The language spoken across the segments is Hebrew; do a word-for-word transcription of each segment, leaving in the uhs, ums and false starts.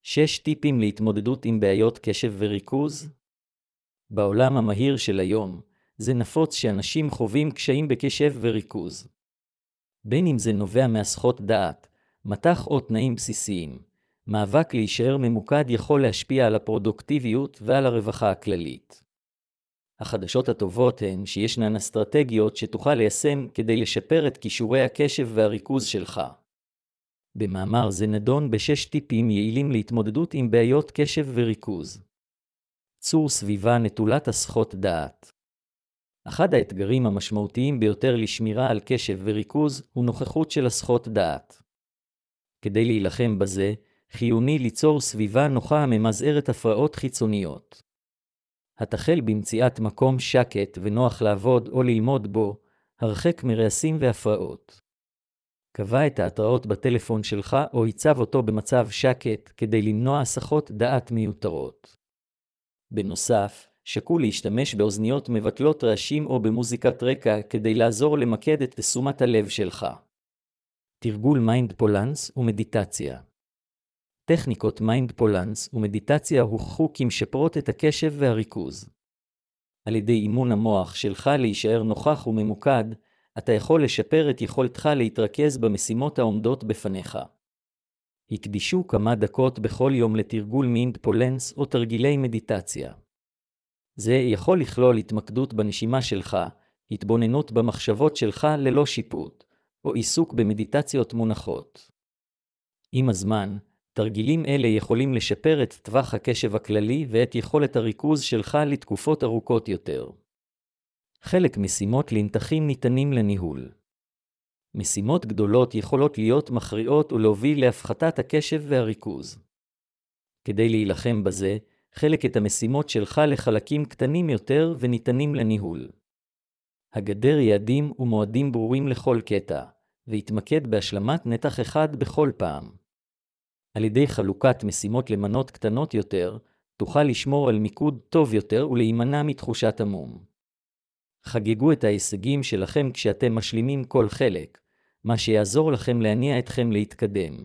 שש טיפים להתמודדות עם בעיות קשב וריכוז. בעולם המהיר של היום, זה נפוץ שאנשים חווים קשיים בקשב וריכוז. בין אם זה נובע מהסחות דעת, מתח או תנאים בסיסיים, מאבק להישאר ממוקד יכול להשפיע על הפרודוקטיביות ועל הרווחה הכללית. החדשות הטובות הן שישנן אסטרטגיות שתוכל ליישם כדי לשפר את כישורי הקשב והריכוז שלך. במאמר זה נדון בשש טיפים יעילים להתמודדות עם בעיות קשב וריכוז. צור סביבה נטולת הסחות דעת. אחד האתגרים המשמעותיים ביותר לשמירה על קשב וריכוז הוא נוכחות של הסחות דעת. כדי להילחם בזה, חיוני ליצור סביבה נוחה הממזערת הפרעות חיצוניות. התחל במציאת מקום שקט ונוח לעבוד או ללמוד בו, הרחק מרעשים והפרעות. קבע את ההתראות בטלפון שלך או הצב אותו במצב שקט כדי למנוע הסחות דעת מיותרות. בנוסף, שקול להשתמש באוזניות מבטלות רעשים או במוזיקת רקע כדי לעזור למקד את תשומת הלב שלך. תרגול מיינדפולנס ומדיטציה. טכניקות מיינדפולנס ומדיטציה הוכחו כמשפרות את הקשב והריכוז. על ידי אימון המוח שלך להישאר נוכח וממוקד, אתה יכול לשפר את יכולתך להתרכז במשימות העומדות בפניך. הקדישו כמה דקות בכל יום לתרגול מיינדפולנס או תרגילי מדיטציה. זה יכול לכלול התמקדות בנשימה שלך, התבוננות במחשבות שלך ללא שיפוט, או עיסוק במדיטציות מונחות. עם הזמן, תרגילים אלה יכולים לשפר את טווח הקשב הכללי ואת יכולת הריכוז שלך לתקופות ארוכות יותר. חלק משימות לנתחים ניתנים לניהול. משימות גדולות יכולות להיות מכריעות ולהוביל להפחתת הקשב והריכוז. כדי להילחם בזה, חלק את המשימות שלך לחלקים קטנים יותר וניתנים לניהול. הגדר יעדים ומועדים ברורים לכל קטע, והתמקד בהשלמת נתח אחד בכל פעם. על ידי חלוקת משימות למנות קטנות יותר, תוכל לשמור על מיקוד טוב יותר ולהימנע מתחושת המום. חגגו את ההישגים שלכם כשאתם משלימים כל חלק, מה שיעזור לכם להניע אתכם להתקדם.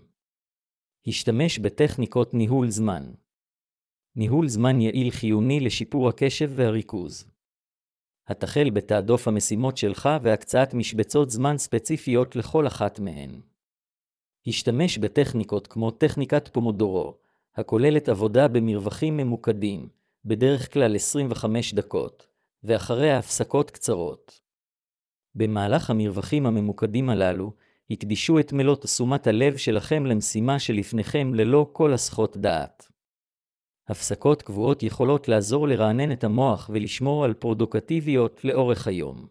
השתמש בטכניקות ניהול זמן. ניהול זמן יעיל חיוני לשיפור הקשב והריכוז. התחל בתעדוף המשימות שלך והקצאת משבצות זמן ספציפיות לכל אחת מהן. השתמש בטכניקות כמו טכניקת פומודורו, הכוללת עבודה במרווחים ממוקדים, בדרך כלל עשרים וחמש דקות, ואחריה הפסקות קצרות. במהלך המרווחים הממוקדים הללו, הקדישו את מלוא תשומת הלב שלכם למשימה שלפניכם ללא כל הסחות דעת. הפסקות קבועות יכולות לעזור לרענן את המוח ולשמור על פרודוקטיביות לאורך היום.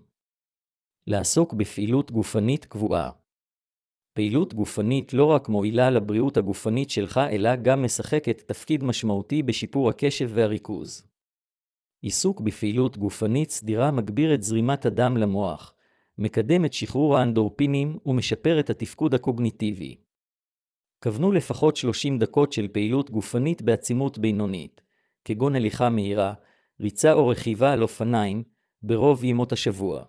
לעסוק בפעילות גופנית קבועה. פעילות גופנית לא רק מועילה לבריאות הגופנית שלך, אלא גם משחקת תפקיד משמעותי בשיפור הקשב והריכוז. עיסוק בפעילות גופנית סדירה מגביר את זרימת הדם למוח, מקדם את שחרור האנדורפינים ומשפר את התפקוד הקוגניטיבי. כוונו לפחות שלושים דקות של פעילות גופנית בעצימות בינונית, כגון הליכה מהירה, ריצה או רכיבה על אופניים, ברוב ימות השבוע.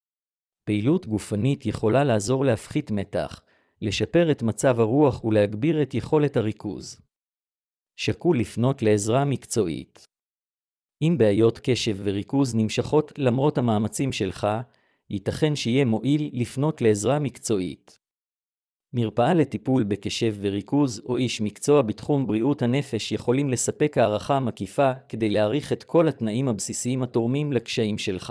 פעילות גופנית יכולה לעזור להפחית מתח, לשפר את מצב הרוח ולהגביר את יכולת הריכוז. שקול לפנות לעזרה מקצועית. אם בעיות קשב וריכוז נמשכות למרות המאמצים שלך, ייתכן שיהיה מועיל לפנות לעזרה מקצועית. מרפאה לטיפול בקשב וריכוז או איש מקצוע בתחום בריאות הנפש יכולים לספק הערכה מקיפה כדי להעריך את כל התנאים הבסיסיים התורמים לקשיים שלך.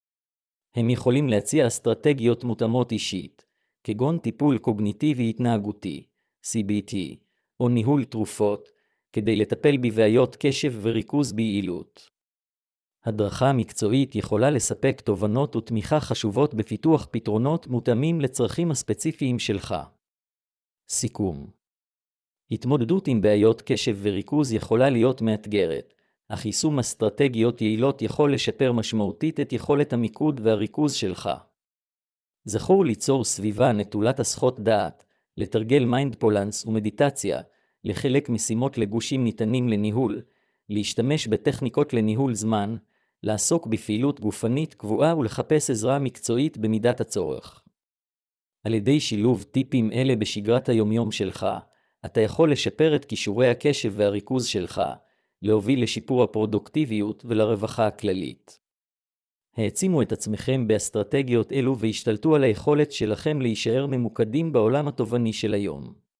הם יכולים להציע אסטרטגיות מותאמות אישית, כגון טיפול קוגניטיבי התנהגותי, סי בי טי, או ניהול תרופות, כדי לטפל בבעיות קשב וריכוז ביעילות. הדרכה מקצועית יכולה לספק תובנות ותמיכה חשובות בפיתוח פתרונות מותאמים לצרכים הספציפיים שלך. סיכום. התמודדות עם בעיות קשב וריכוז יכולה להיות מאתגרת, אך יישום אסטרטגיות יעילות יכול לשפר משמעותית את יכולת המיקוד והריכוז שלך. זכור ליצור סביבה נטולת הסחות דעת, לתרגל מיינדפולנס ומדיטציה, לחלק משימות לגושים ניתנים לניהול, להשתמש בטכניקות לניהול זמן, לעסוק בפעילות גופנית קבועה ולחפש עזרה מקצועית במידת הצורך. על ידי שילוב טיפים אלה בשגרת היומיום שלך, אתה יכול לשפר את כישורי הקשב והריכוז שלך, להוביל לשיפור הפרודוקטיביות ולרווחה הכללית. העצימו את עצמכם באסטרטגיות אלו והשתלטו על היכולת שלכם להישאר ממוקדים בעולם התובעני של היום.